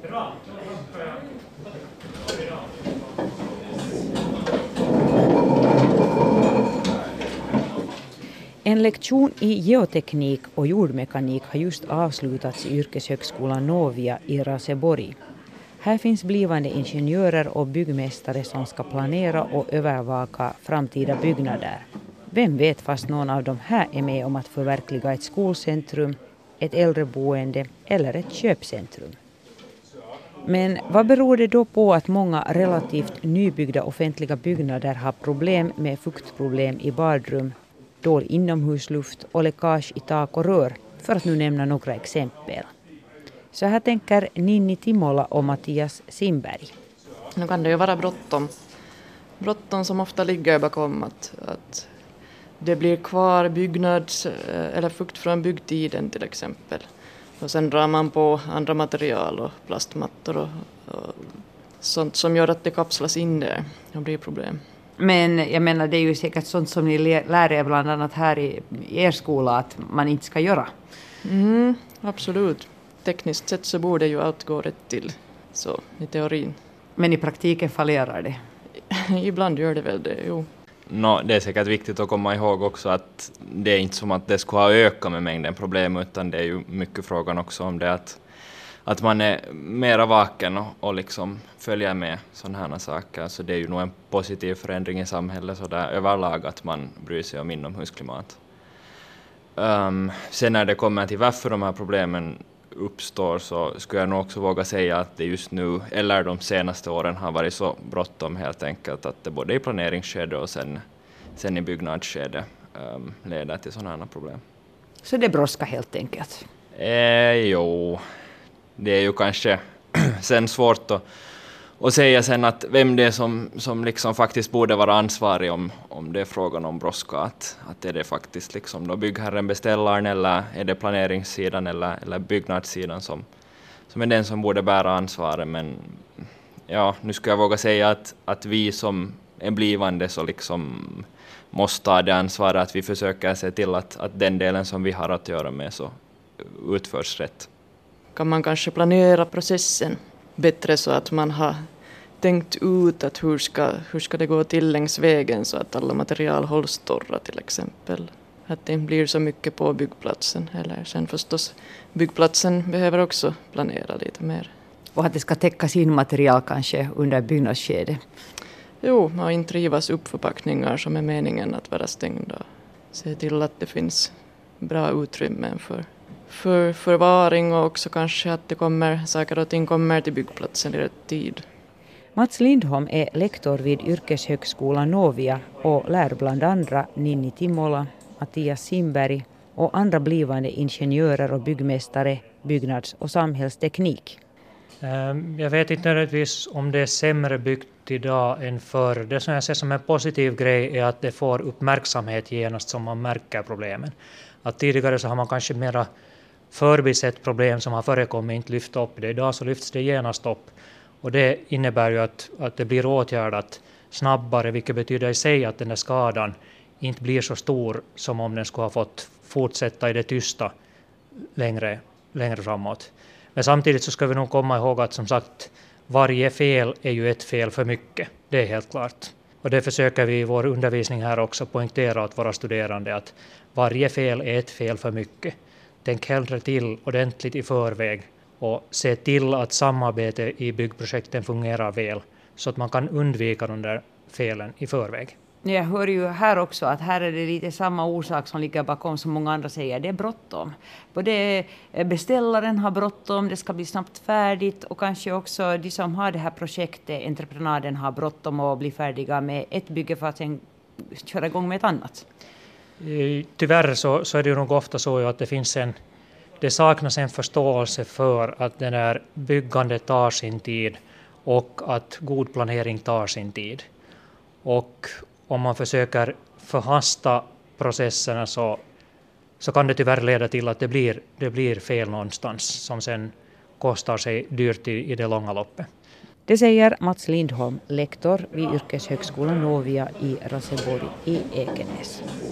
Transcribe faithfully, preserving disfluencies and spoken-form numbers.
En lektion i geoteknik och jordmekanik har just avslutats i yrkeshögskolan Novia i Raseborg. Här finns blivande ingenjörer och byggmästare som ska planera och övervaka framtida byggnader. Vem vet fast någon av dem här är med om att förverkliga ett skolcentrum, ett äldreboende eller ett köpcentrum. Men vad beror det då på att många relativt nybyggda offentliga byggnader har problem med fuktproblem i badrum, dålig inomhusluft och läckage i tak och rör, för att nu nämna några exempel? Så här tänker Ninni Timola och Mattias Simberg. Nu kan det ju vara bråttom. Bråttom som ofta ligger bakom att, att det blir kvar byggnads eller fukt från byggtiden till exempel. Och sen drar man på andra material och plastmattor och, och sånt som gör att det kapslas in där och blir problem. Men jag menar, det är ju säkert sånt som ni lär er bland annat här i, i er skola att man inte ska göra. Mm, absolut. Tekniskt sett så borde ju allt gå rätt till, så i teorin. Men i praktiken fallerar det? Ibland gör det väl det, jo. No, det är säkert viktigt att komma ihåg också att det är inte som att det skulle ha ökat med mängden problem, utan det är ju mycket frågan också om det att, att man är mera vaken och, och liksom följer med sådana här saker. Så det är ju nog en positiv förändring i samhället så där överlag att man bryr sig om inomhusklimat. Um, sen när det kommer till varför de här problemen uppstår så skulle jag nog också våga säga att det just nu eller de senaste åren har varit så bråttom helt enkelt att det både i planeringsskede och sen, sen i byggnadsskede um, leder till sådana här problem. Så det brådskar helt enkelt? Eh, jo, det är ju kanske sen svårt att, att säga sen att vem det är som, som liksom faktiskt borde vara ansvarig om, om det är frågan om brådska. Att, att är det faktiskt liksom då byggherren, beställaren eller är det planeringssidan eller, eller byggnadssidan som, som är den som borde bära ansvaret. Men ja, nu ska jag våga säga att, att vi som är blivande så liksom måste ta det ansvaret att vi försöker se till att, att den delen som vi har att göra med så utförs rätt. Kan man kanske planera processen bättre så att man har tänkt ut att hur ska, hur ska det gå till längs vägen så att alla material hålls torra till exempel. Att det inte blir så mycket på byggplatsen. Eller sen förstås, byggplatsen behöver också planera lite mer. Och att det ska täckas in material kanske under byggnadsskedet? Jo, och inte rivas upp förpackningar som är meningen att vara stängda. Se till att det finns bra utrymmen för för förvaring och också kanske att det kommer, saker och ting kommer till byggplatsen i rätt tid. Mats Lindholm är lektor vid yrkeshögskolan Novia och lär bland andra Ninni Timola, Mattias Simberg och andra blivande ingenjörer och byggmästare, byggnads- och samhällsteknik. Jag vet inte nödvändigtvis om det är sämre byggt idag än förr. Det som jag ser som en positiv grej är att det får uppmärksamhet genast som man märker problemen. Att tidigare så har man kanske mera förbisett problem som har förekommit inte lyft upp det. Idag så lyfts det genast upp. Och det innebär ju att, att det blir åtgärdat snabbare, vilket betyder i sig att den där skadan inte blir så stor som om den skulle ha fått fortsätta i det tysta längre, längre framåt. Men samtidigt så ska vi nog komma ihåg att som sagt varje fel är ju ett fel för mycket. Det är helt klart. Och det försöker vi i vår undervisning här också poängtera åt våra studerande att varje fel är ett fel för mycket. Tänk hellre till ordentligt i förväg och se till att samarbetet i byggprojekten fungerar väl så att man kan undvika de där felen i förväg. Jag hör ju här också att här är det lite samma orsak som ligger bakom som många andra säger. Det är bråttom. Både beställaren har bråttom, det ska bli snabbt färdigt och kanske också de som har det här projektet, entreprenaden har bråttom och bli färdiga med ett bygge för att sen köra igång med ett annat. Tyvärr så, så är det ju nog ofta så att det finns en, det saknas en förståelse för att den här byggandet tar sin tid och att god planering tar sin tid. Och om man försöker förhasta processerna så, så kan det tyvärr leda till att det blir, det blir fel någonstans som sen kostar sig dyrt i, i det långa loppet. Det säger Mats Lindholm, lektor vid yrkeshögskolan Novia i Raseborg i Ekenäs.